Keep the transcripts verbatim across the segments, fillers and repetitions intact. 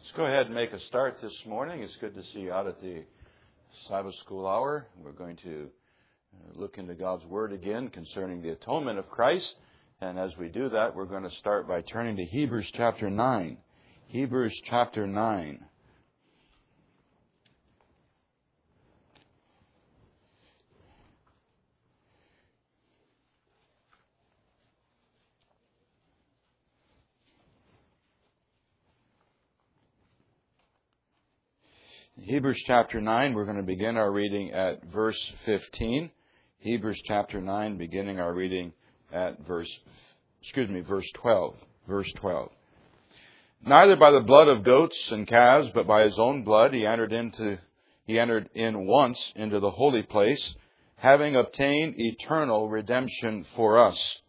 Let's go ahead and make a start this morning. It's good to see you out at the Sabbath school hour. We're going to look into God's Word again concerning the atonement of Christ. And as we do that, we're going to start by turning to Hebrews chapter nine. Hebrews chapter nine. Hebrews chapter nine, we're going to begin our reading at verse fifteen. Hebrews chapter nine, beginning our reading at verse, excuse me, verse twelve. Verse twelve. Neither by the blood of goats and calves, but by his own blood he entered into, he entered in once into the holy place, having obtained eternal redemption for us.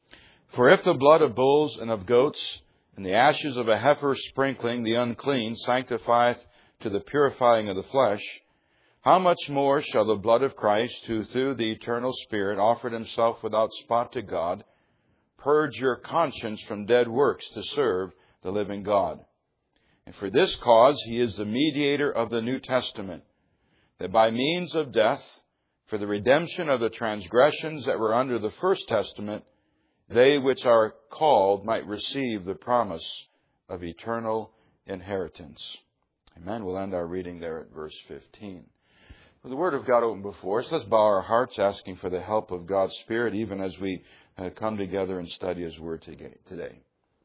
For if the blood of bulls and of goats and the ashes of a heifer sprinkling the unclean sanctifieth to the purifying of the flesh, how much more shall the blood of Christ, who through the eternal Spirit offered himself without spot to God, purge your conscience from dead works to serve the living God? And for this cause he is the mediator of the New Testament, that by means of death, for the redemption of the transgressions that were under the first testament, they which are called might receive the promise of eternal inheritance. Amen. We'll end our reading there at verse fifteen. With the Word of God open before us, let's bow our hearts asking for the help of God's Spirit even as we uh, come together and study His Word today.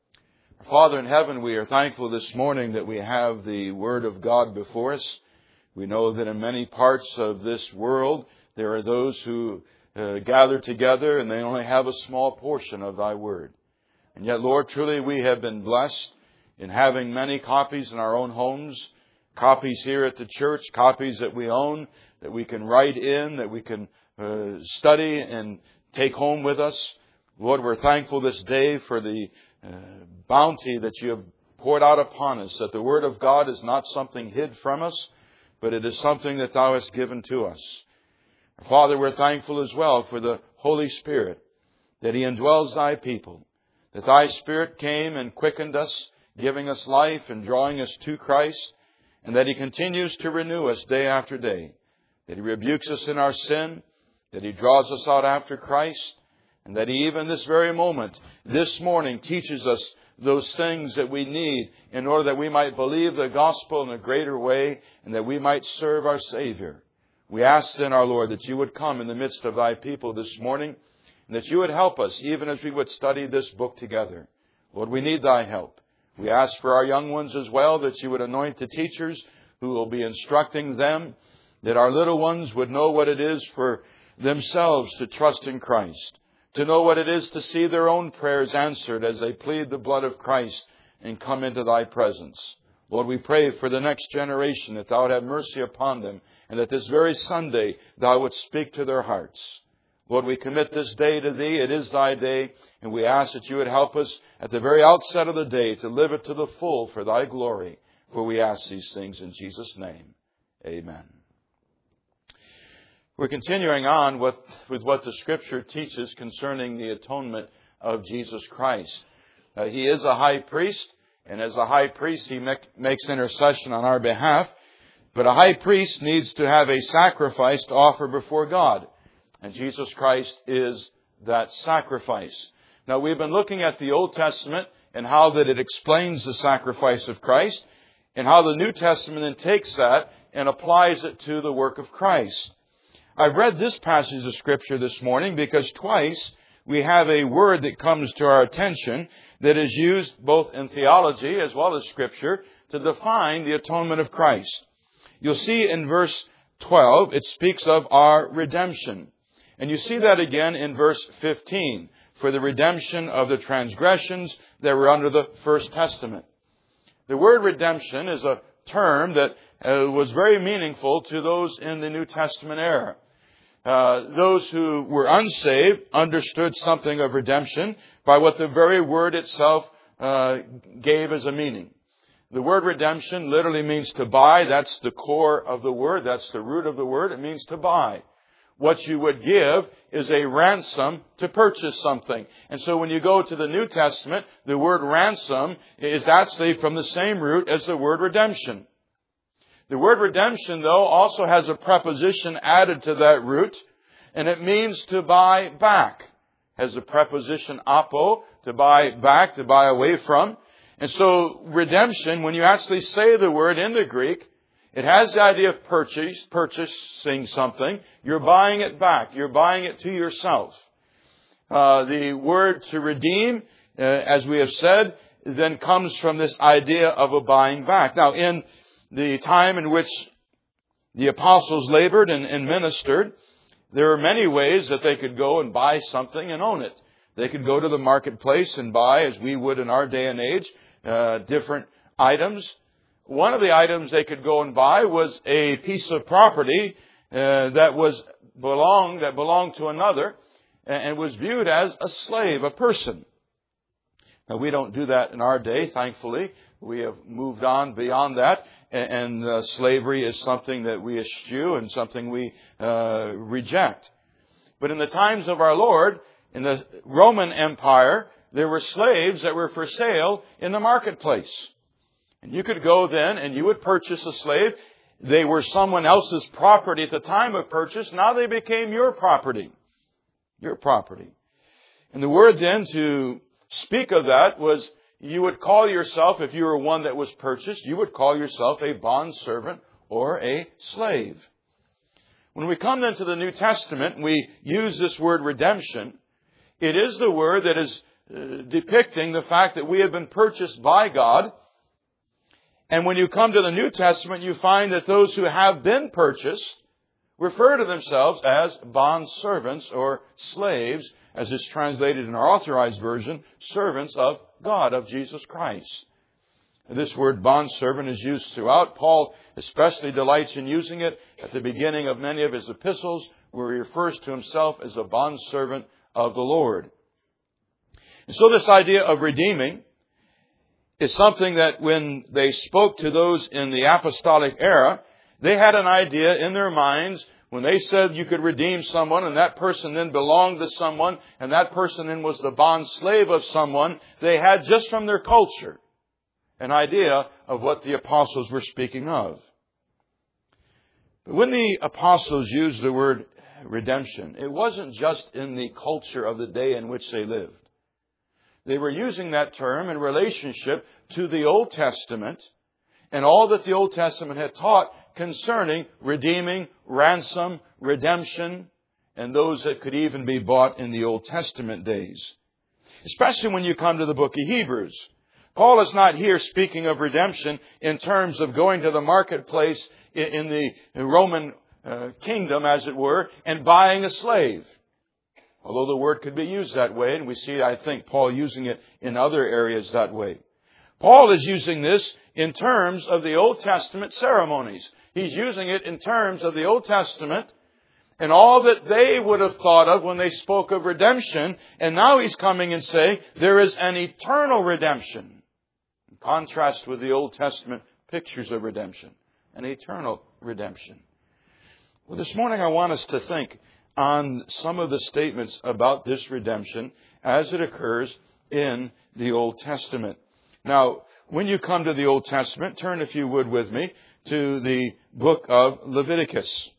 Our Father in heaven, we are thankful this morning that we have the Word of God before us. We know that in many parts of this world there are those who uh, gather together and they only have a small portion of Thy Word. And yet, Lord, truly we have been blessed in having many copies in our own homes, copies here at the church, copies that we own, that we can write in, that we can uh, study and take home with us. Lord, we're thankful this day for the uh, bounty that you have poured out upon us, that the Word of God is not something hid from us, but it is something that Thou hast given to us. Father, we're thankful as well for the Holy Spirit, that He indwells Thy people, that Thy Spirit came and quickened us, giving us life and drawing us to Christ, and that He continues to renew us day after day, that He rebukes us in our sin, that He draws us out after Christ, and that He even this very moment, this morning, teaches us those things that we need in order that we might believe the gospel in a greater way and that we might serve our Savior. We ask then, our Lord, that You would come in the midst of Thy people this morning and that You would help us even as we would study this book together. Lord, we need Thy help. We ask for our young ones as well, that You would anoint the teachers who will be instructing them, that our little ones would know what it is for themselves to trust in Christ, to know what it is to see their own prayers answered as they plead the blood of Christ and come into Thy presence. Lord, we pray for the next generation that Thou would have mercy upon them and that this very Sunday Thou would speak to their hearts. Lord, we commit this day to Thee. It is Thy day, and we ask that You would help us at the very outset of the day to live it to the full for Thy glory. For we ask these things in Jesus' name. Amen. We're continuing on with, with what the Scripture teaches concerning the atonement of Jesus Christ. Uh, he is a high priest, and as a high priest, He make, makes intercession on our behalf. But a high priest needs to have a sacrifice to offer before God. And Jesus Christ is that sacrifice. Now, we've been looking at the Old Testament and how that it explains the sacrifice of Christ and how the New Testament then takes that and applies it to the work of Christ. I've read this passage of Scripture this morning because twice we have a word that comes to our attention that is used both in theology as well as Scripture to define the atonement of Christ. You'll see in verse twelve, it speaks of our redemption. And you see that again in verse fifteen, for the redemption of the transgressions that were under the First Testament. The word redemption is a term that uh, was very meaningful to those in the New Testament era. Uh, those who were unsaved understood something of redemption by what the very word itself uh, gave as a meaning. The word redemption literally means to buy. That's the core of the word. That's the root of the word. It means to buy. what you would give is a ransom to purchase something. And so when you go to the New Testament, the word ransom is actually from the same root as the word redemption. The word redemption, though, also has a preposition added to that root, and it means to buy back. It has the preposition apo, to buy back, to buy away from. And so redemption, when you actually say the word in the Greek, it has the idea of purchase, purchasing something. You're buying it back. You're buying it to yourself. Uh, the word to redeem, uh, as we have said, then comes from this idea of a buying back. Now, in the time in which the apostles labored and, and ministered, there are many ways that they could go and buy something and own it. They could go to the marketplace and buy, as we would in our day and age, uh, different items. One of the items they could go and buy was a piece of property uh, that was belonged that belonged to another and was viewed as a slave, a person. Now, we don't do that in our day, thankfully. We have moved on beyond that, and uh, slavery is something that we eschew and something we uh, reject. But in the times of our Lord, in the Roman Empire, there were slaves that were for sale in the marketplace. And you could go then and you would purchase a slave. They were someone else's property at the time of purchase. Now they became your property. Your property. And the word then to speak of that was, you would call yourself, if you were one that was purchased, you would call yourself a bondservant or a slave. When we come then to the New Testament, we use this word redemption. It is the word that is uh, depicting the fact that we have been purchased by God. And when you come to the New Testament, you find that those who have been purchased refer to themselves as bondservants or slaves, as is translated in our Authorized Version, servants of God, of Jesus Christ. This word bondservant is used throughout. Paul especially delights in using it at the beginning of many of his epistles, where he refers to himself as a bondservant of the Lord. And so this idea of redeeming is something that when they spoke to those in the apostolic era, they had an idea in their minds when they said you could redeem someone and that person then belonged to someone and that person then was the bond slave of someone. They had just from their culture an idea of what the apostles were speaking of. But when the apostles used the word redemption, it wasn't just in the culture of the day in which they lived. They were using that term in relationship to the Old Testament and all that the Old Testament had taught concerning redeeming, ransom, redemption, and those that could even be bought in the Old Testament days. Especially when you come to the book of Hebrews. Paul is not here speaking of redemption in terms of going to the marketplace in the Roman uh, kingdom, as it were, and buying a slave. Although the word could be used that way, and we see, I think, Paul using it in other areas that way. Paul is using this in terms of the Old Testament ceremonies. He's using it in terms of the Old Testament and all that they would have thought of when they spoke of redemption. And now he's coming and saying there is an eternal redemption. In contrast with the Old Testament pictures of redemption. An eternal redemption. Well, this morning I want us to think on some of the statements about this redemption as it occurs in the Old Testament. Now, when you come to the Old Testament, turn, if you would, with me to the book of Leviticus.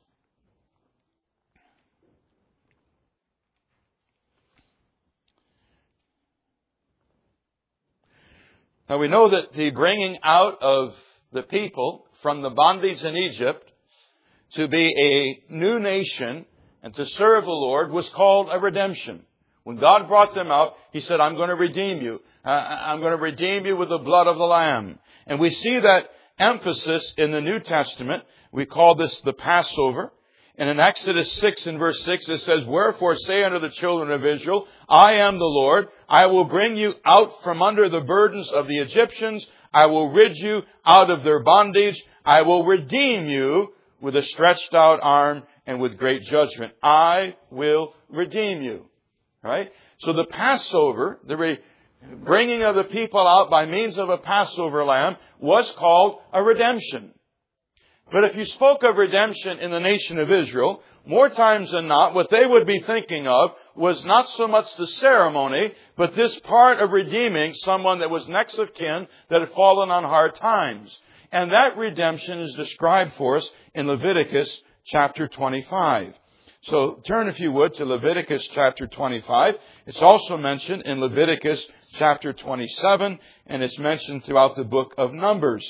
Now, we know that the bringing out of the people from the bondage in Egypt to be a new nation and to serve the Lord was called a redemption. When God brought them out, He said, I'm going to redeem you. Uh, I'm going to redeem you with the blood of the Lamb. And we see that emphasis in the New Testament. We call this the Passover. And in Exodus six and verse six, it says, Wherefore say unto the children of Israel, I am the Lord. I will bring you out from under the burdens of the Egyptians. I will rid you out of their bondage. I will redeem you with a stretched out arm and with great judgment. I will redeem you. Right? So the Passover, the re- bringing of the people out by means of a Passover lamb, was called a redemption. But if you spoke of redemption in the nation of Israel, more times than not, what they would be thinking of was not so much the ceremony, but this part of redeeming someone that was next of kin that had fallen on hard times. And that redemption is described for us in Leviticus chapter twenty-five. So turn, if you would, to Leviticus chapter twenty-five. It's also mentioned in Leviticus chapter twenty-seven, and it's mentioned throughout the book of Numbers.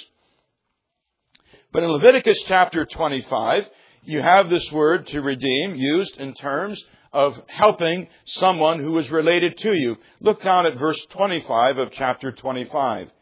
But in Leviticus chapter twenty-five, you have this word to redeem used in terms of helping someone who is related to you. Look down at verse twenty-five of chapter twenty-five.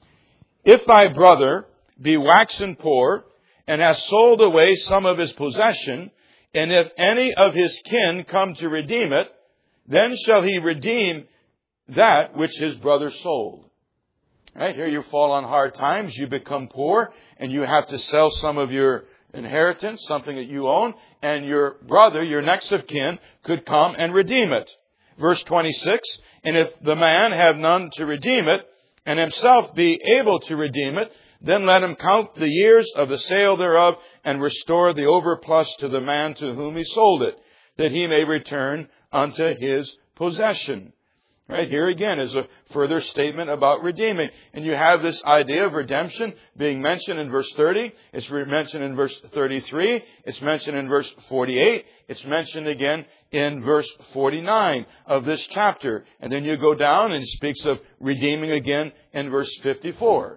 If thy brother be waxen poor, and has sold away some of his possession, and if any of his kin come to redeem it, then shall he redeem that which his brother sold. Right here you fall on hard times, you become poor, and you have to sell some of your inheritance, something that you own, and your brother, your next of kin, could come and redeem it. Verse twenty-six, and if the man have none to redeem it, and himself be able to redeem it, then let him count the years of the sale thereof, and restore the overplus to the man to whom he sold it, that he may return unto his possession. Right here again is a further statement about redeeming. And you have this idea of redemption being mentioned in verse thirty. It's mentioned in verse thirty-three. It's mentioned in verse forty-eight. It's mentioned again in verse forty-nine of this chapter. And then you go down and it speaks of redeeming again in verse fifty-four.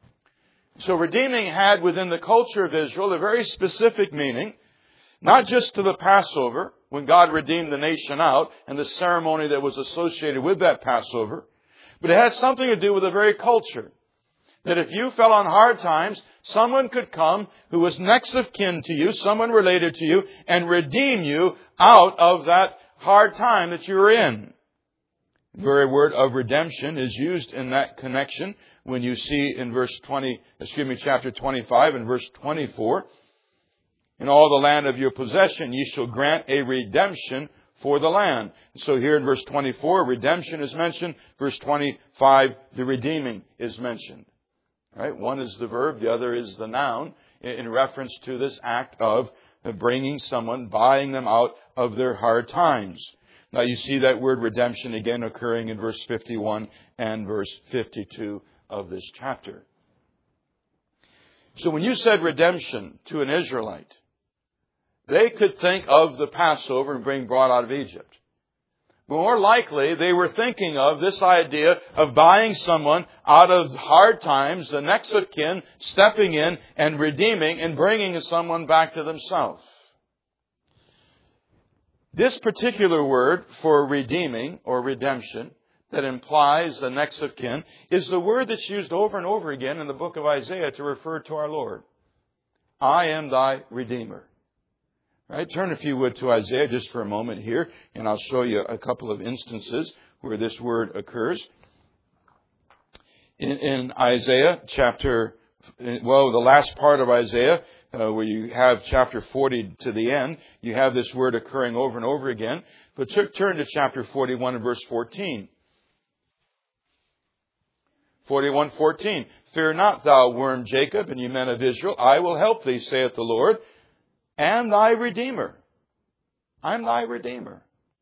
So redeeming had within the culture of Israel a very specific meaning, not just to the Passover, when God redeemed the nation out, and the ceremony that was associated with that Passover, but it has something to do with the very culture. That if you fell on hard times, someone could come who was next of kin to you, someone related to you, and redeem you out of that hard time that you were in. The very word of redemption is used in that connection when you see in verse twenty, excuse me, chapter twenty-five and verse twenty-four. In all the land of your possession, ye shall grant a redemption for the land. So here in verse twenty-four, redemption is mentioned. Verse twenty-five, the redeeming is mentioned. Right? One is the verb, the other is the noun in reference to this act of bringing someone, buying them out of their hard times. Now you see that word redemption again occurring in verse fifty-one and verse fifty-two of this chapter. So when you said redemption to an Israelite, they could think of the Passover and being brought out of Egypt. But more likely, they were thinking of this idea of buying someone out of hard times, the next of kin, stepping in and redeeming and bringing someone back to themselves. This particular word for redeeming or redemption that implies the next of kin is the word that's used over and over again in the book of Isaiah to refer to our Lord. I am thy Redeemer. Right? Turn, if you would, to Isaiah just for a moment here, and I'll show you a couple of instances where this word occurs. In, in Isaiah chapter, well, the last part of Isaiah, uh, where you have chapter forty to the end, you have this word occurring over and over again. But t- turn to chapter forty-one and verse fourteen. forty-one fourteen. Fear not, thou worm Jacob, and ye men of Israel, I will help thee, saith the Lord, and thy Redeemer. I'm thy Redeemer.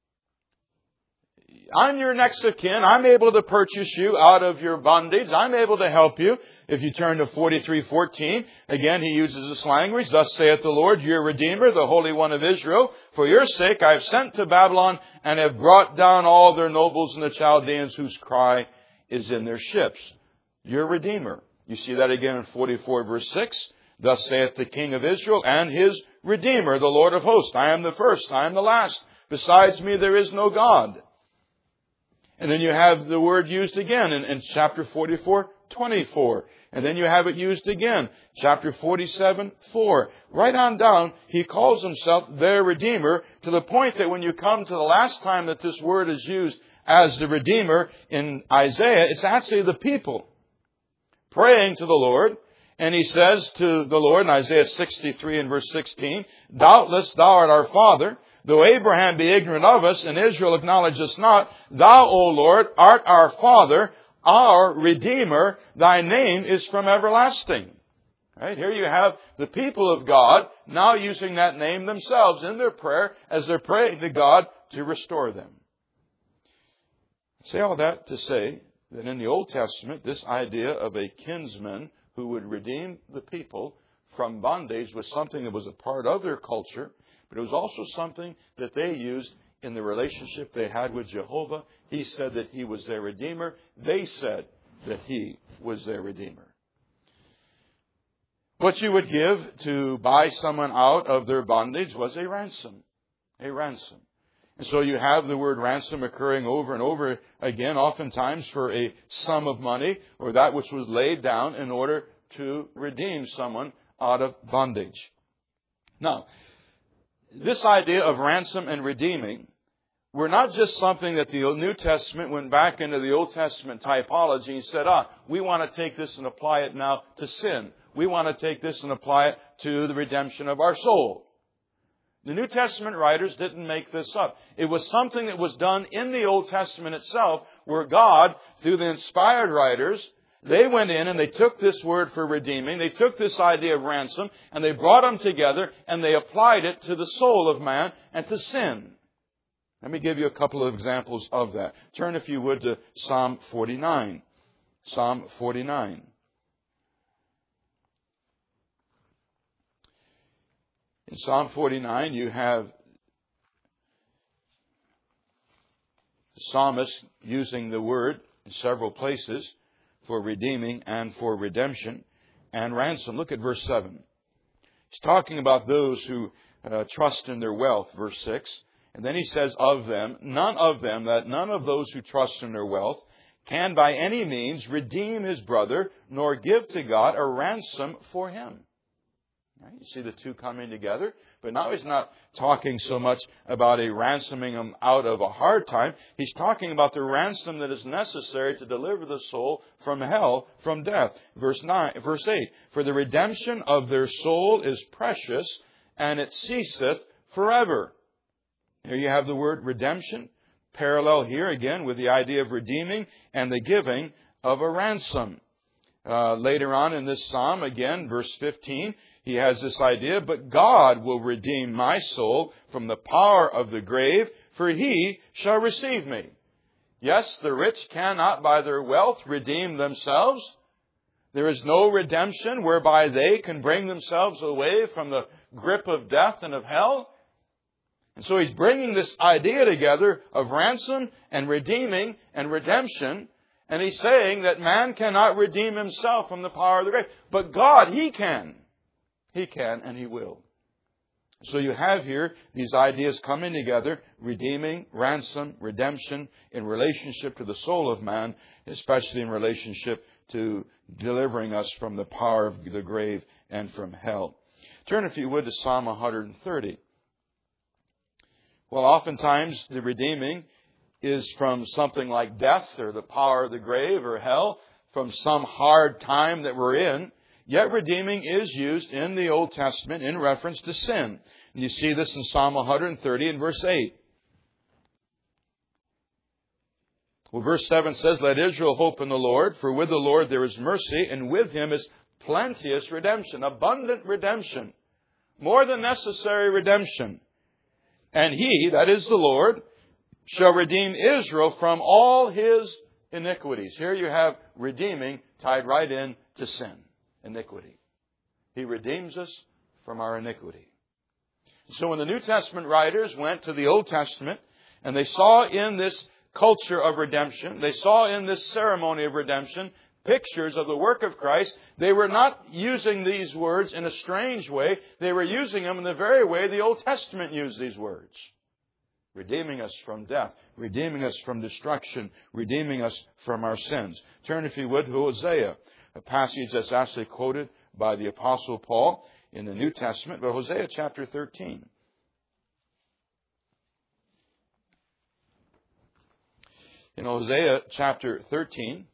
I'm your next of kin. I'm able to purchase you out of your bondage. I'm able to help you. If you turn to forty-three fourteen, again he uses this language. Thus saith the Lord, your Redeemer, the Holy One of Israel. For your sake I have sent to Babylon and have brought down all their nobles and the Chaldeans whose cry is in their ships. Your Redeemer. You see that again in forty-four verse six. Thus saith the King of Israel and his Redeemer, the Lord of hosts. I am the first, I am the last. Besides me there is no God. And then you have the word used again in, in chapter forty-four, twenty-four. And then you have it used again, chapter forty-seven, four. Right on down, he calls himself their Redeemer, to the point that when you come to the last time that this word is used as the Redeemer in Isaiah, it's actually the people praying to the Lord. And he says to the Lord in Isaiah sixty-three and verse sixteen, doubtless thou art our father, though Abraham be ignorant of us and Israel acknowledge us not, thou, O Lord, art our Father, our Redeemer, thy name is from everlasting. Right? Here you have the people of God now using that name themselves in their prayer as they're praying to God to restore them. I say all that to say that in the Old Testament, this idea of a kinsman who would redeem the people from bondage was something that was a part of their culture, but it was also something that they used in the relationship they had with Jehovah. He said that He was their Redeemer. They said that He was their Redeemer. What you would give to buy someone out of their bondage was a ransom. A ransom. And so you have the word ransom occurring over and over again, oftentimes for a sum of money or that which was laid down in order to redeem someone out of bondage. Now, this idea of ransom and redeeming were not just something that the New Testament went back into the Old Testament typology and said, ah, we want to take this and apply it now to sin. We want to take this and apply it to the redemption of our soul. The New Testament writers didn't make this up. It was something that was done in the Old Testament itself, where God, through the inspired writers, they went in and they took this word for redeeming, they took this idea of ransom, and they brought them together and they applied it to the soul of man and to sin. Let me give you a couple of examples of that. Turn, if you would, to Psalm forty-nine. Psalm forty-nine. In Psalm forty-nine, you have the psalmist using the word in several places for redeeming and for redemption and ransom. Look at verse seven. He's talking about those who uh, trust in their wealth, verse six. And then he says of them, none of them, that none of those who trust in their wealth can by any means redeem his brother, nor give to God a ransom for him. Right? You see the two coming together. But now he's not talking so much about a ransoming him out of a hard time. He's talking about the ransom that is necessary to deliver the soul from hell, from death. Verse nine, verse eight. For the redemption of their soul is precious, and it ceaseth forever. Here you have the word redemption. Parallel here again with the idea of redeeming and the giving of a ransom. Uh, later on in this psalm, again, verse fifteen, he has this idea, but God will redeem my soul from the power of the grave, for He shall receive me. Yes, the rich cannot by their wealth redeem themselves. There is no redemption whereby they can bring themselves away from the grip of death and of hell. And so he's bringing this idea together of ransom and redeeming and redemption. And he's saying that man cannot redeem himself from the power of the grave. But God, He can. He can and He will. So you have here these ideas coming together, redeeming, ransom, redemption in relationship to the soul of man, especially in relationship to delivering us from the power of the grave and from hell. Turn, if you would, to Psalm one thirty. Well, oftentimes the redeeming is from something like death or the power of the grave or hell, from some hard time that we're in. Yet redeeming is used in the Old Testament in reference to sin. And you see this in Psalm one thirty and verse eight. Well, verse seven says, let Israel hope in the Lord, for with the Lord there is mercy, and with Him is plenteous redemption, abundant redemption, more than necessary redemption. And He, that is the Lord, shall redeem Israel from all his iniquities. Here you have redeeming tied right in to sin, iniquity. He redeems us from our iniquity. So when the New Testament writers went to the Old Testament and they saw in this culture of redemption, they saw in this ceremony of redemption pictures of the work of Christ, they were not using these words in a strange way. They were using them in the very way the Old Testament used these words. Redeeming us from death, redeeming us from destruction, redeeming us from our sins. Turn, if you would, to Hosea, a passage that's actually quoted by the Apostle Paul in the New Testament, but Hosea chapter thirteen. In Hosea chapter thirteen,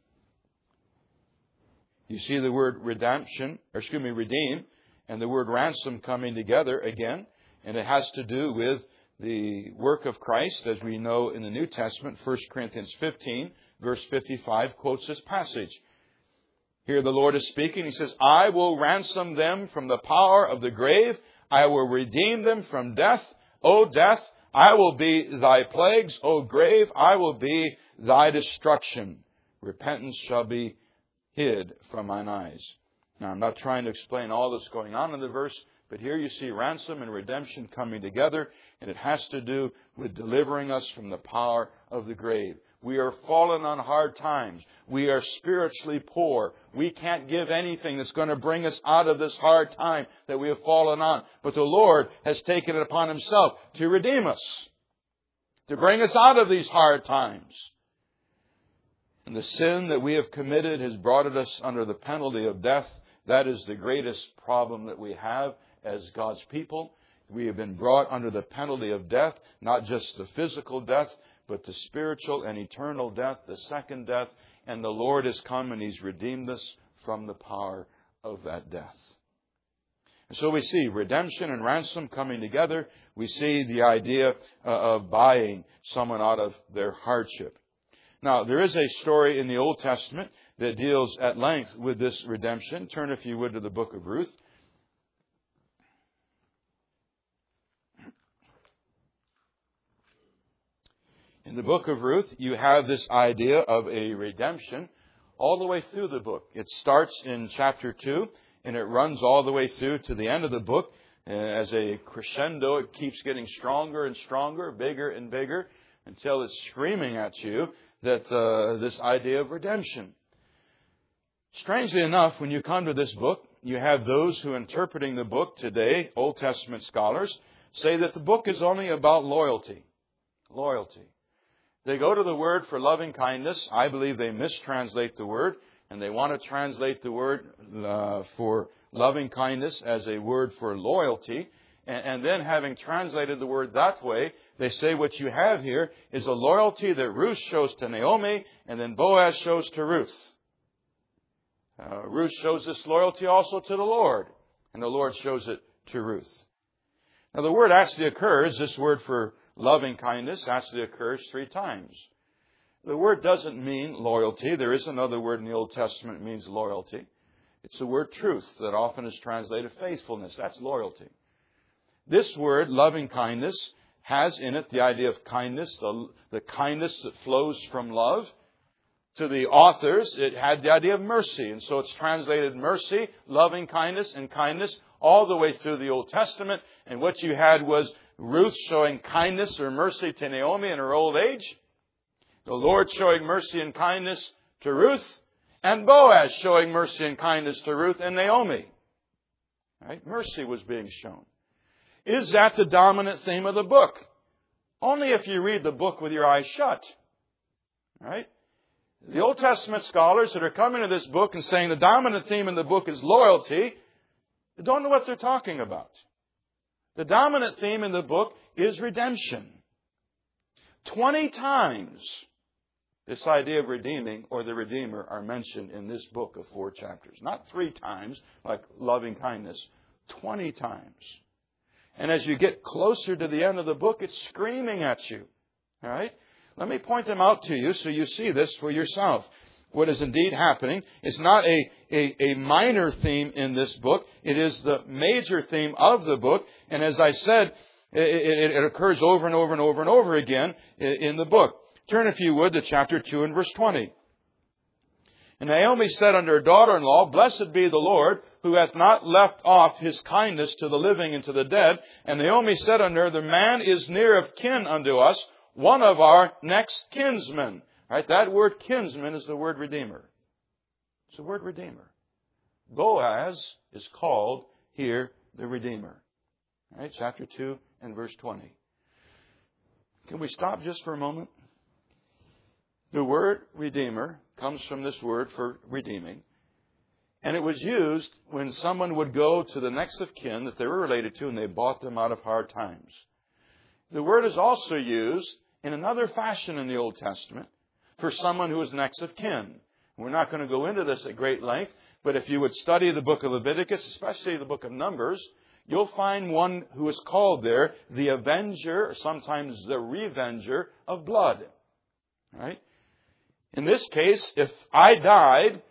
you see the word redemption, or excuse me, redeem, and the word ransom coming together again. And it has to do with the work of Christ, as we know in the New Testament. First Corinthians fifteen, verse fifty-five, quotes this passage. Here the Lord is speaking. He says, I will ransom them from the power of the grave. I will redeem them from death. O death, I will be thy plagues. O grave, I will be thy destruction. Repentance shall be hid from mine eyes. Now, I'm not trying to explain all that's going on in the verse, but here you see ransom and redemption coming together, and it has to do with delivering us from the power of the grave. We are fallen on hard times. We are spiritually poor. We can't give anything that's going to bring us out of this hard time that we have fallen on. But the Lord has taken it upon Himself to redeem us, to bring us out of these hard times. And the sin that we have committed has brought us under the penalty of death. That is the greatest problem that we have as God's people. We have been brought under the penalty of death, not just the physical death, but the spiritual and eternal death, the second death. And the Lord has come and He's redeemed us from the power of that death. And so we see redemption and ransom coming together. We see the idea of buying someone out of their hardship. Now, there is a story in the Old Testament that deals at length with this redemption. Turn, if you would, to the book of Ruth. In the book of Ruth, you have this idea of a redemption all the way through the book. It starts in chapter two, and it runs all the way through to the end of the book. As a crescendo, it keeps getting stronger and stronger, bigger and bigger, until it's screaming at you that uh, this idea of redemption. Strangely enough, when you come to this book, you have those who, interpreting the book today, Old Testament scholars, say that the book is only about loyalty. Loyalty. They go to the word for loving kindness. I believe they mistranslate the word, and they want to translate the word uh, for loving kindness as a word for loyalty. And, and then, having translated the word that way, they say what you have here is a loyalty that Ruth shows to Naomi, and then Boaz shows to Ruth. Uh, Ruth shows this loyalty also to the Lord, and the Lord shows it to Ruth. Now, the word actually occurs, this word for loving kindness actually occurs three times. The word doesn't mean loyalty. There is another word in the Old Testament that means loyalty. It's the word truth that often is translated faithfulness. That's loyalty. This word, loving kindness, has in it the idea of kindness, the, the kindness that flows from love. To the authors, it had the idea of mercy. And so it's translated mercy, loving kindness, and kindness all the way through the Old Testament. And what you had was Ruth showing kindness or mercy to Naomi in her old age. The Lord showing mercy and kindness to Ruth. And Boaz showing mercy and kindness to Ruth and Naomi. Right? Mercy was being shown. Is that the dominant theme of the book? Only if you read the book with your eyes shut. Right? The Old Testament scholars that are coming to this book and saying the dominant theme in the book is loyalty, they don't know what they're talking about. The dominant theme in the book is redemption. Twenty times this idea of redeeming or the Redeemer are mentioned in this book of four chapters. Not three times like loving kindness. Twenty times. And as you get closer to the end of the book, it's screaming at you. All right? Let me point them out to you so you see this for yourself. What is indeed happening is not a, a, a minor theme in this book. It is the major theme of the book. And as I said, it, it, it occurs over and over and over and over again in, in the book. Turn, if you would, to chapter two and verse twenty. And Naomi said unto her daughter-in-law, Blessed be the Lord, who hath not left off His kindness to the living and to the dead. And Naomi said unto her, The man is near of kin unto us, one of our next kinsmen. Right? That word kinsman is the word redeemer. It's the word redeemer. Boaz is called here the redeemer. Right? Chapter two and verse twenty. Can we stop just for a moment? The word redeemer comes from this word for redeeming. And it was used when someone would go to the next of kin that they were related to and they bought them out of hard times. The word is also used in another fashion in the Old Testament for someone who is next of kin. We're not going to go into this at great length, but if you would study the book of Leviticus, especially the book of Numbers, you'll find one who is called there the avenger, or sometimes the revenger of blood. Right? In this case, if I died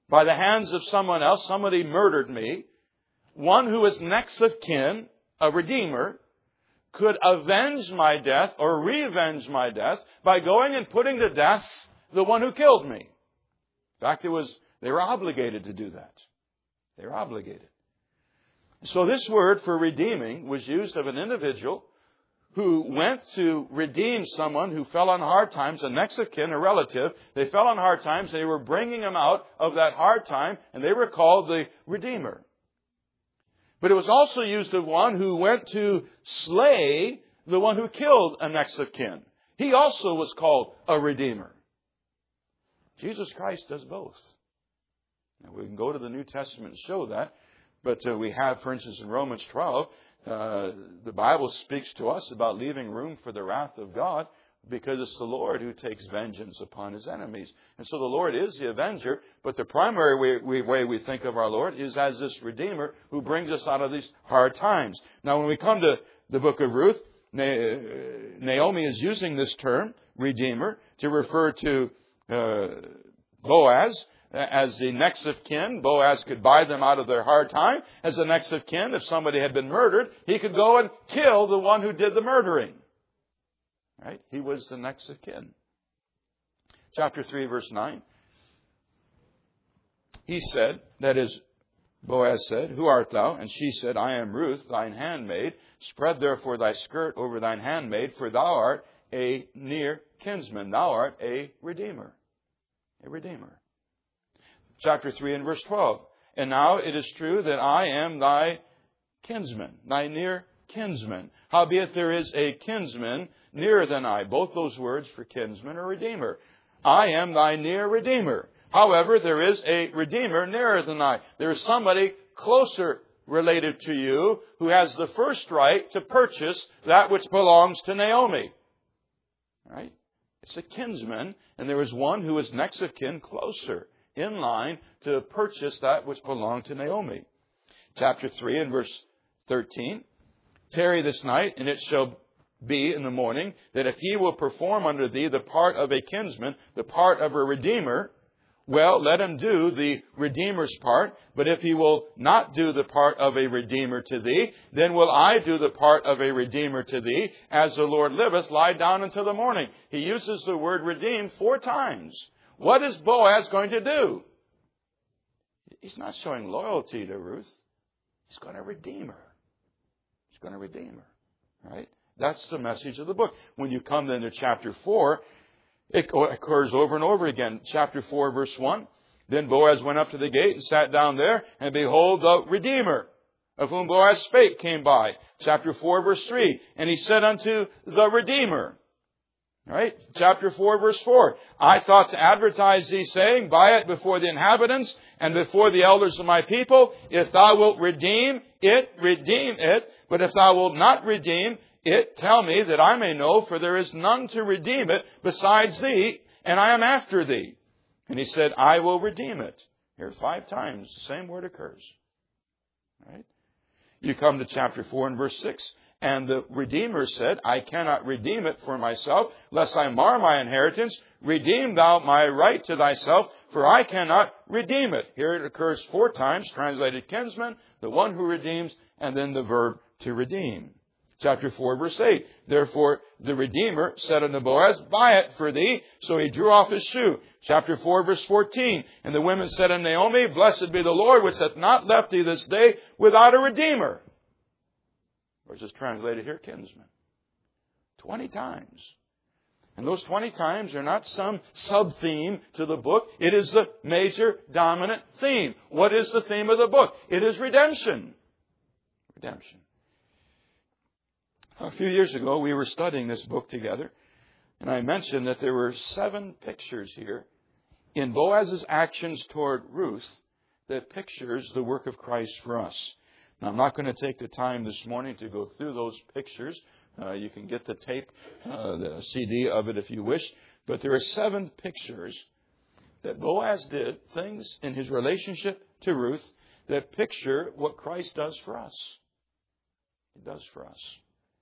by the hands of someone else, somebody murdered me, one who is next of kin, a redeemer, could avenge my death or revenge my death by going and putting to death the one who killed me. In fact, it was, they were obligated to do that. They were obligated. So this word for redeeming was used of an individual who went to redeem someone who fell on hard times, a next of kin, a relative. They fell on hard times. They were bringing him out of that hard time, and they were called the redeemer. But it was also used of one who went to slay the one who killed a next of kin. He also was called a redeemer. Jesus Christ does both. Now, we can go to the New Testament and show that. But uh, we have, for instance, in Romans twelve, uh, the Bible speaks to us about leaving room for the wrath of God, because it's the Lord who takes vengeance upon His enemies. And so the Lord is the avenger, but the primary way we, way we think of our Lord is as this Redeemer who brings us out of these hard times. Now, when we come to the book of Ruth, Naomi is using this term, Redeemer, to refer to uh, Boaz as the next of kin. Boaz could buy them out of their hard time. As the next of kin, if somebody had been murdered, he could go and kill the one who did the murdering. Right? He was the next of kin. Chapter three, verse nine. He said, that is, Boaz said, "Who art thou?" And she said, "I am Ruth, thine handmaid. Spread therefore thy skirt over thine handmaid, for thou art a near kinsman. Thou art a redeemer." A redeemer. Chapter three and verse twelve. "And now it is true that I am thy kinsman, thy near kinsman. Howbeit there is a kinsman nearer than I." Both those words for kinsman or redeemer. "I am thy near redeemer. However, there is a redeemer nearer than I." There is somebody closer related to you who has the first right to purchase that which belongs to Naomi. Right? It's a kinsman, and there is one who is next of kin closer in line to purchase that which belonged to Naomi. Chapter three and verse thirteen. "Tarry this night, and it shall be in the morning, that if he will perform unto thee the part of a kinsman, the part of a redeemer, well, let him do the redeemer's part. But if he will not do the part of a redeemer to thee, then will I do the part of a redeemer to thee. As the Lord liveth, lie down until the morning." He uses the word redeem four times. What is Boaz going to do? He's not showing loyalty to Ruth. He's going to redeem her. He's going to redeem her. Right? That's the message of the book. When you come then to chapter four, it occurs over and over again. Chapter four, verse one. "Then Boaz went up to the gate and sat down there, and behold, the Redeemer, of whom Boaz spake, came by." Chapter four, verse three. "And he said unto the Redeemer." Right? Chapter four, verse four. "I thought to advertise thee, saying, Buy it before the inhabitants and before the elders of my people. If thou wilt redeem it, redeem it. But if thou wilt not redeem it, tell me, that I may know, for there is none to redeem it besides thee, and I am after thee." And he said, "I will redeem it." Here five times the same word occurs. Right? You come to chapter four and verse six. "And the Redeemer said, I cannot redeem it for myself, lest I mar my inheritance. Redeem thou my right to thyself, for I cannot redeem it." Here it occurs four times, translated kinsman, the one who redeems, and then the verb to redeem. Chapter four, verse eight. "Therefore the Redeemer said unto Boaz, Buy it for thee. So he drew off his shoe." Chapter four, verse fourteen. "And the women said unto Naomi, Blessed be the Lord, which hath not left thee this day without a redeemer." Which is translated here, kinsman. Twenty times. And those twenty times are not some sub-theme to the book. It is the major dominant theme. What is the theme of the book? It is redemption. Redemption. A few years ago, we were studying this book together, and I mentioned that there were seven pictures here in Boaz's actions toward Ruth that pictures the work of Christ for us. Now, I'm not going to take the time this morning to go through those pictures. Uh, you can get the tape, uh, the C D of it if you wish. But there are seven pictures that Boaz did, things in his relationship to Ruth that picture what Christ does for us. He does for us.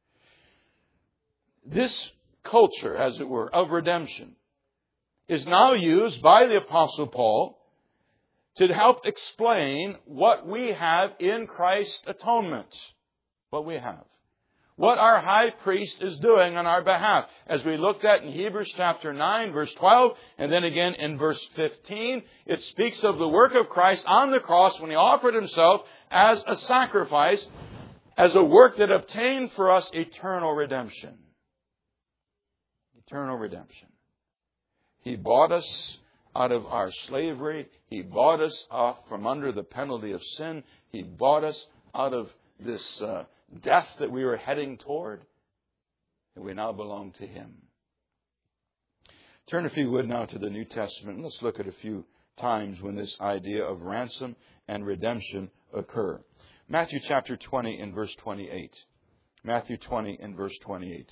This culture, as it were, of redemption is now used by the Apostle Paul to help explain what we have in Christ's atonement. What we have. What our high priest is doing on our behalf. As we looked at in Hebrews chapter nine, verse twelve, and then again in verse fifteen, it speaks of the work of Christ on the cross when He offered Himself as a sacrifice, as a work that obtained for us eternal redemption. Eternal redemption. He bought us out of our slavery. He bought us off from under the penalty of sin. He bought us out of this uh, death that we were heading toward. And we now belong to Him. Turn, if you would, now to the New Testament. Let's look at a few times when this idea of ransom and redemption occur. Matthew chapter twenty and verse twenty-eight. Matthew twenty and verse twenty-eight.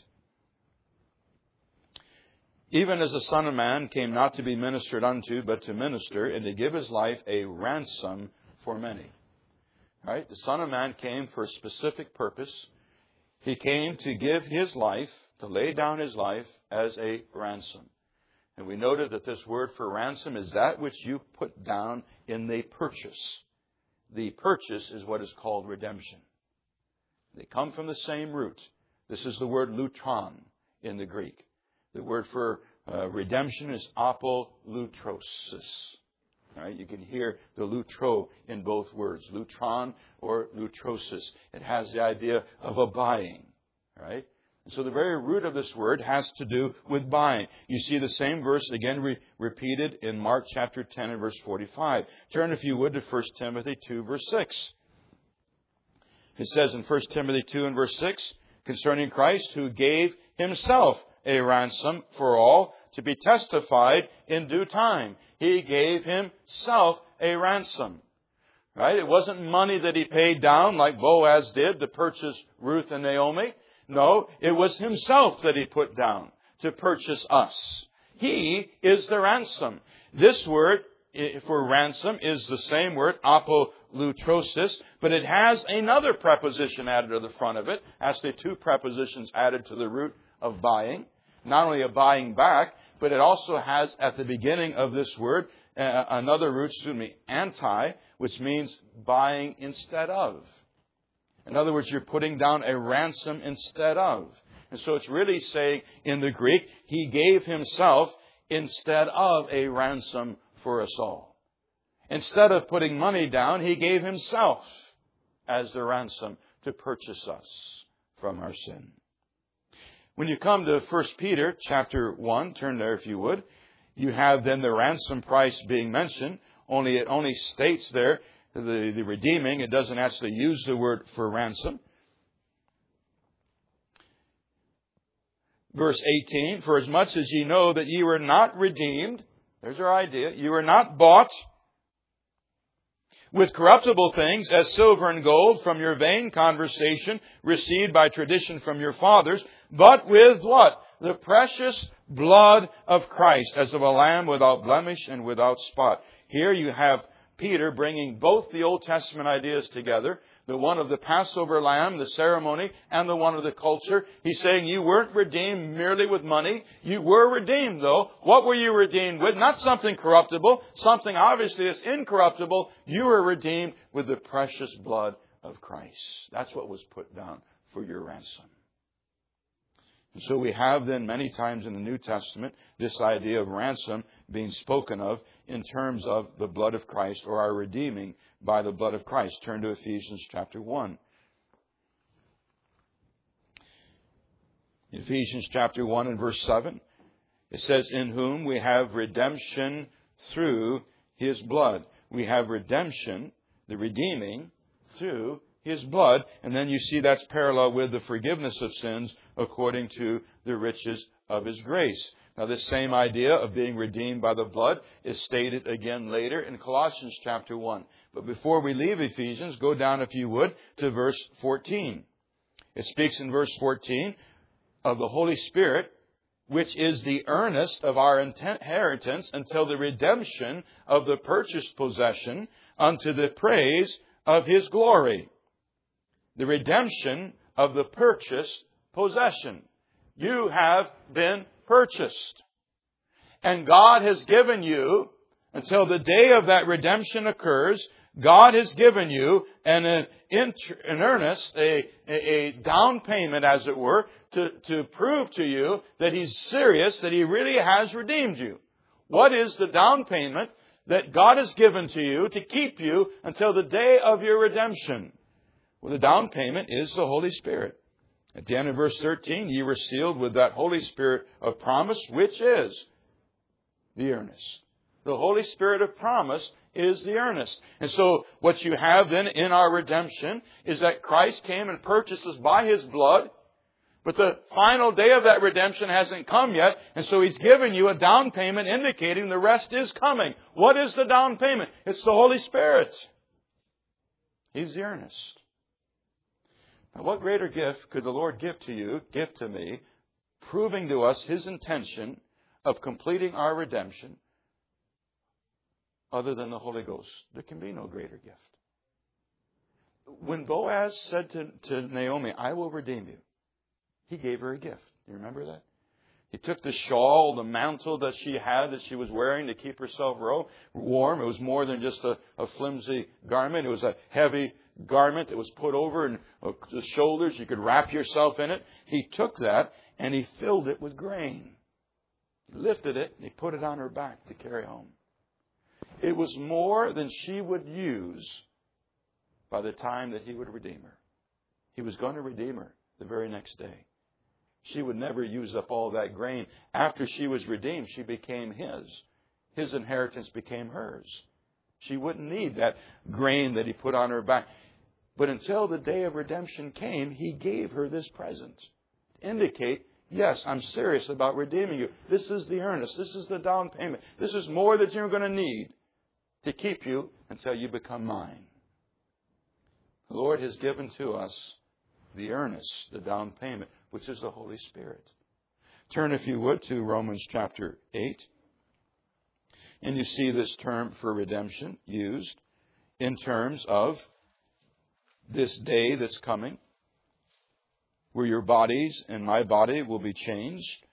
Even as the Son of Man came not to be ministered unto, but to minister, and to give His life a ransom for many. Right? The Son of Man came for a specific purpose. He came to give His life, to lay down His life as a ransom. And we noted that this word for ransom is that which you put down in the purchase. The purchase is what is called redemption. They come from the same root. This is the word lutron in the Greek. The word for uh, redemption is apolutrosis. All right, you can hear the lutro in both words, lutron or lutrosis. It has the idea of a buying. Right? And so the very root of this word has to do with buying. You see the same verse again re- repeated in Mark chapter ten and verse forty-five. Turn, if you would, to First Timothy two, verse six. It says in First Timothy two and verse six, concerning Christ, who gave Himself a ransom for all, to be testified in due time. He gave Himself a ransom. Right? It wasn't money that He paid down like Boaz did to purchase Ruth and Naomi. No, it was Himself that He put down to purchase us. He is the ransom. This word for ransom is the same word, apolutrosis, but it has another preposition added to the front of it. Actually, two prepositions added to the root of buying. Not only a buying back, but it also has at the beginning of this word uh, another root, excuse me, anti, which means buying instead of. In other words, you're putting down a ransom instead of. And so it's really saying in the Greek, He gave Himself instead of a ransom for us all. Instead of putting money down, He gave Himself as the ransom to purchase us from our sin. When you come to First Peter chapter one, turn there if you would, you have then the ransom price being mentioned. Only it only states there the, the redeeming. It doesn't actually use the word for ransom. Verse eighteen, for as much as ye know that ye were not redeemed, there's our idea, you were not bought with corruptible things as silver and gold from your vain conversation received by tradition from your fathers, but with what? The precious blood of Christ, as of a lamb without blemish and without spot. Here you have Peter bringing both the Old Testament ideas together, the one of the Passover lamb, the ceremony, and the one of the culture. He's saying you weren't redeemed merely with money. You were redeemed, though. What were you redeemed with? Not something corruptible, something obviously is incorruptible. You were redeemed with the precious blood of Christ. That's what was put down for your ransom. And so we have then many times in the New Testament this idea of ransom being spoken of in terms of the blood of Christ, or our redeeming by the blood of Christ. Turn to Ephesians chapter one. Ephesians chapter one and verse seven. It says, in whom we have redemption through His blood. We have redemption, the redeeming, through His blood. And then you see that's parallel with the forgiveness of sins according to the riches of His grace. Now, this same idea of being redeemed by the blood is stated again later in Colossians chapter one. But before we leave Ephesians, go down, if you would, to verse fourteen. It speaks in verse fourteen of the Holy Spirit, which is the earnest of our inheritance until the redemption of the purchased possession unto the praise of His glory. The redemption of the purchased possession. You have been purchased. And God has given you until the day of that redemption occurs, God has given you an, an, an earnest, a, a down payment, as it were, to, to prove to you that He's serious, that He really has redeemed you. What is the down payment that God has given to you to keep you until the day of your redemption? Well, the down payment is the Holy Spirit. At the end of verse thirteen, ye were sealed with that Holy Spirit of promise, which is the earnest. The Holy Spirit of promise is the earnest. And so what you have then in our redemption is that Christ came and purchased us by His blood. But the final day of that redemption hasn't come yet. And so He's given you a down payment indicating the rest is coming. What is the down payment? It's the Holy Spirit. He's the earnest. Now, what greater gift could the Lord give to you, give to me, proving to us His intention of completing our redemption other than the Holy Ghost? There can be no greater gift. When Boaz said to, to Naomi, I will redeem you, he gave her a gift. You remember that? He took the shawl, the mantle that she had, that she was wearing to keep herself warm. It was more than just a, a flimsy garment. It was a heavy garment that was put over and the shoulders. You could wrap yourself in it. He took that and he filled it with grain. He lifted it and he put it on her back to carry home. It was more than she would use by the time that He would redeem her. He was going to redeem her the very next day. She would never use up all that grain. After she was redeemed, she became His. His inheritance became hers. She wouldn't need that grain that He put on her back. But until the day of redemption came, He gave her this present to indicate, yes, I'm serious about redeeming you. This is the earnest. This is the down payment. This is more that you're going to need to keep you until you become mine. The Lord has given to us the earnest, the down payment, which is the Holy Spirit. Turn, if you would, to Romans chapter eight. And you see this term for redemption used in terms of this day that's coming, where your bodies and my body will be changed.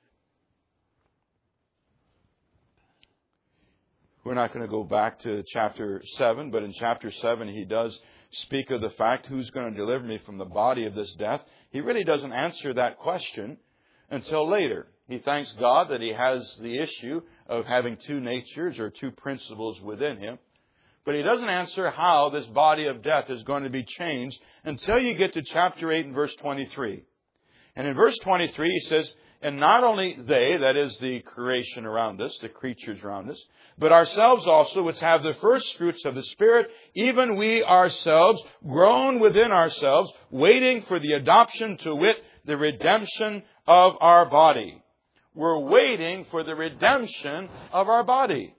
We're not going to go back to chapter seven, but in chapter seven he does speak of the fact, who's going to deliver me from the body of this death? He really doesn't answer that question until later. He thanks God that He has the issue of having two natures or two principles within Him. But He doesn't answer how this body of death is going to be changed until you get to chapter eight and verse twenty-three. And in verse twenty-three he says, and not only they, that is the creation around us, the creatures around us, but ourselves also, which have the first fruits of the Spirit, even we ourselves, groan within ourselves, waiting for the adoption, to wit, the redemption of our body. We're waiting for the redemption of our body.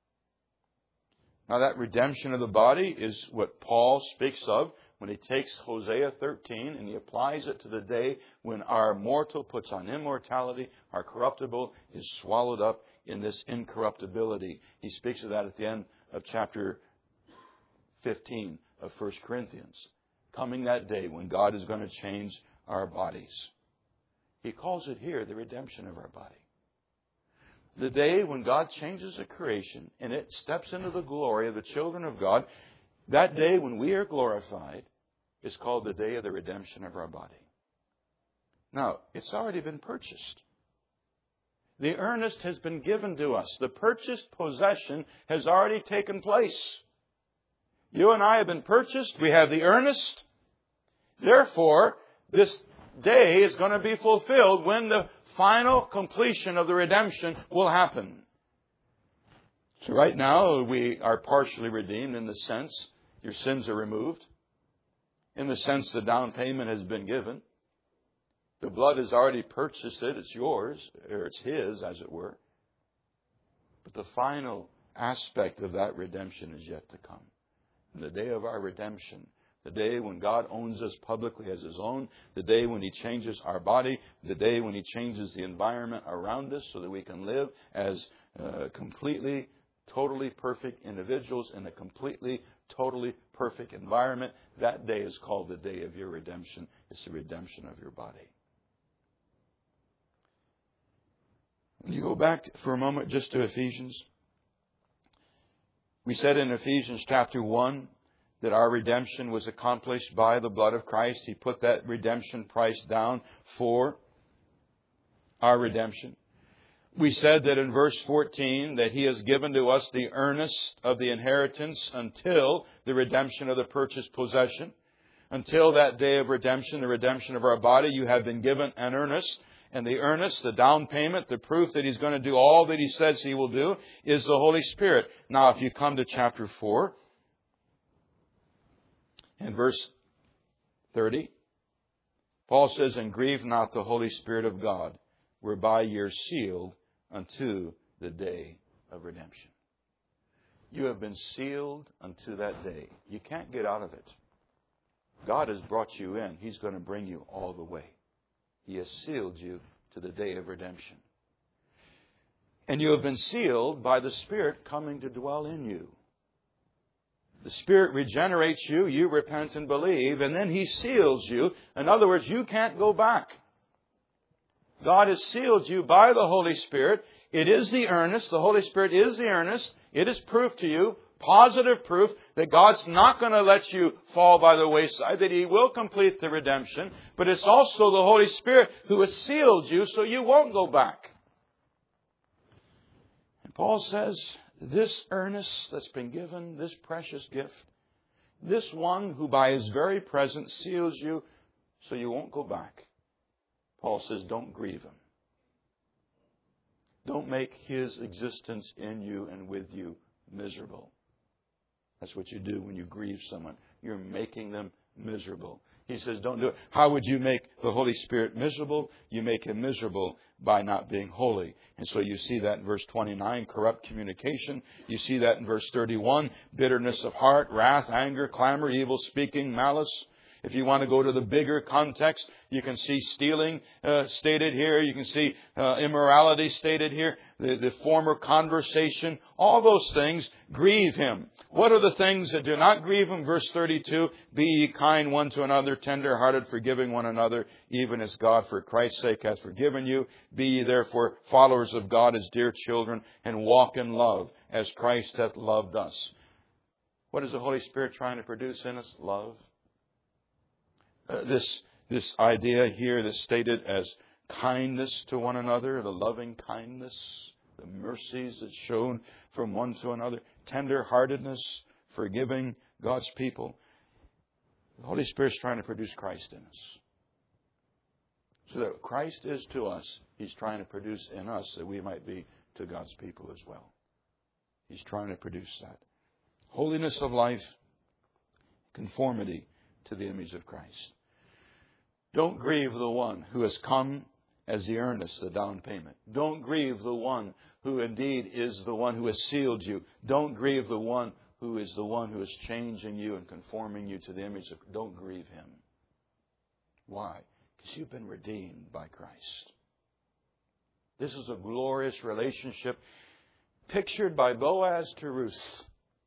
Now that redemption of the body is what Paul speaks of when he takes Hosea thirteen and he applies it to the day when our mortal puts on immortality, our corruptible is swallowed up in this incorruptibility. He speaks of that at the end of chapter fifteen of First Corinthians. Coming that day when God is going to change our bodies. He calls it here the redemption of our body. The day when God changes a creation and it steps into the glory of the children of God, that day when we are glorified is called the day of the redemption of our body. Now, it's already been purchased. The earnest has been given to us. The purchased possession has already taken place. You and I have been purchased. We have the earnest. Therefore, this day is going to be fulfilled when the final completion of the redemption will happen. So right now, we are partially redeemed in the sense your sins are removed. In the sense the down payment has been given. The blood has already purchased it. It's yours, or it's His, as it were. But the final aspect of that redemption is yet to come. And the day of our redemption, the day when God owns us publicly as His own, the day when He changes our body, the day when He changes the environment around us so that we can live as uh, completely, totally perfect individuals in a completely, totally perfect environment. That day is called the day of your redemption. It's the redemption of your body. When you go back for a moment just to Ephesians, We said in Ephesians chapter one that our redemption was accomplished by the blood of Christ. He put that redemption price down for our redemption. We said that in verse fourteen that He has given to us the earnest of the inheritance until the redemption of the purchased possession. Until that day of redemption, the redemption of our body, you have been given an earnest. And the earnest, the down payment, the proof that He's going to do all that He says He will do is the Holy Spirit. Now, if you come to chapter four, in verse thirty, Paul says, "And grieve not the Holy Spirit of God, whereby you're sealed unto the day of redemption." You have been sealed unto that day. You can't get out of it. God has brought you in. He's going to bring you all the way. He has sealed you to the day of redemption. And you have been sealed by the Spirit coming to dwell in you. The Spirit regenerates you, you repent and believe, and then He seals you. In other words, you can't go back. God has sealed you by the Holy Spirit. It is the earnest. The Holy Spirit is the earnest. It is proof to you, positive proof, that God's not going to let you fall by the wayside, that He will complete the redemption. But it's also the Holy Spirit who has sealed you so you won't go back. And Paul says, this earnest that's been given, this precious gift, this one who by His very presence seals you so you won't go back. Paul says, don't grieve Him. Don't make His existence in you and with you miserable. That's what you do when you grieve someone. You're making them miserable. He says, don't do it. How would you make the Holy Spirit miserable? You make Him miserable by not being holy. And so you see that in verse twenty-nine, corrupt communication. You see that in verse thirty-one, bitterness of heart, wrath, anger, clamor, evil speaking, malice. If you want to go to the bigger context, you can see stealing uh, stated here. You can see uh, immorality stated here. The, the former conversation. All those things grieve Him. What are the things that do not grieve Him? Verse thirty-two, be ye kind one to another, tender-hearted, forgiving one another, even as God for Christ's sake hath forgiven you. Be ye therefore followers of God as dear children, and walk in love, as Christ hath loved us. What is the Holy Spirit trying to produce in us? Love. Uh, this this idea here that's stated as kindness to one another, the loving kindness, the mercies that's shown from one to another, tender-heartedness, forgiving God's people. The Holy Spirit's trying to produce Christ in us. So that Christ is to us, He's trying to produce in us that we might be to God's people as well. He's trying to produce that. Holiness of life, conformity to the image of Christ. Don't grieve the one who has come as the earnest, the down payment. Don't grieve the one who indeed is the one who has sealed you. Don't grieve the one who is the one who is changing you and conforming you to the image of Christ. Don't grieve Him. Why? Because you've been redeemed by Christ. This is a glorious relationship pictured by Boaz to Ruth.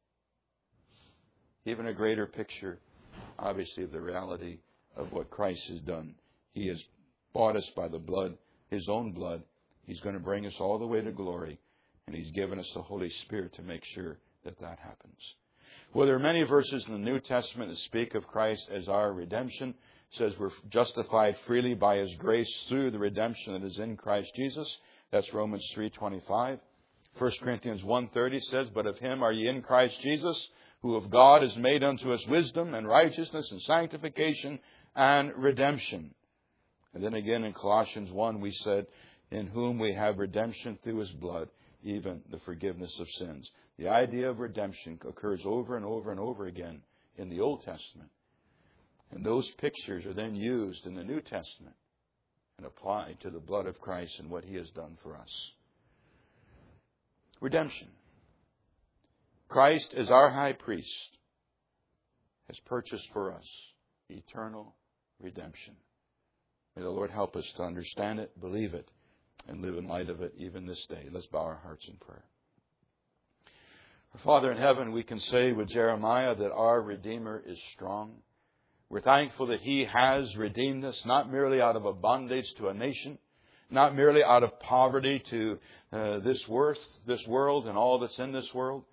Even a greater picture, obviously, of the reality of what Christ has done. He has bought us by the blood, His own blood. He's going to bring us all the way to glory. And He's given us the Holy Spirit to make sure that that happens. Well, there are many verses in the New Testament that speak of Christ as our redemption. It says we're justified freely by His grace through the redemption that is in Christ Jesus. That's Romans three twenty-five. First Corinthians one thirty says, but of Him are ye in Christ Jesus, who of God is made unto us wisdom and righteousness and sanctification and redemption. And then again in Colossians one we said, in whom we have redemption through His blood, even the forgiveness of sins. The idea of redemption occurs over and over and over again in the Old Testament. And those pictures are then used in the New Testament and applied to the blood of Christ and what He has done for us. Redemption. Christ, as our high priest, has purchased for us eternal redemption. May the Lord help us to understand it, believe it, and live in light of it even this day. Let's bow our hearts in prayer. Our Father in heaven, we can say with Jeremiah that our Redeemer is strong. We're thankful that He has redeemed us, not merely out of a bondage to a nation, not merely out of poverty to uh, this worth, this world and all that's in this world,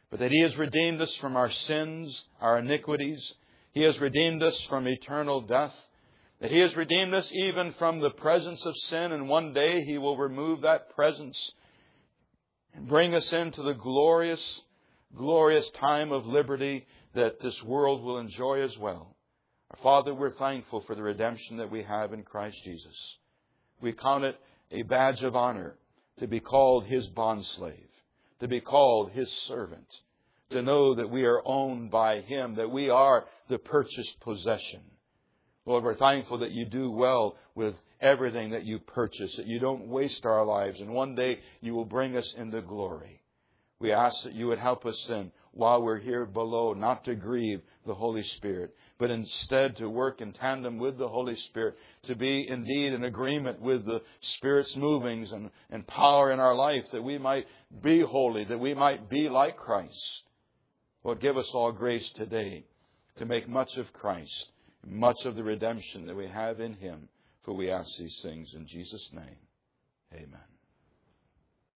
but that He has redeemed us from our sins, our iniquities. He has redeemed us from eternal death. That He has redeemed us even from the presence of sin, and one day He will remove that presence and bring us into the glorious, glorious time of liberty that this world will enjoy as well. Our Father, we're thankful for the redemption that we have in Christ Jesus. We count it a badge of honor to be called His bondslave, to be called His servant, to know that we are owned by Him, that we are the purchased possession. Lord, we're thankful that You do well with everything that You purchase, that You don't waste our lives, and one day You will bring us into glory. We ask that You would help us then, while we're here below, not to grieve the Holy Spirit, but instead to work in tandem with the Holy Spirit, to be indeed in agreement with the Spirit's movings and, and power in our life, that we might be holy, that we might be like Christ. Lord, give us all grace today to make much of Christ, much of the redemption that we have in Him. For we ask these things in Jesus' name. Amen.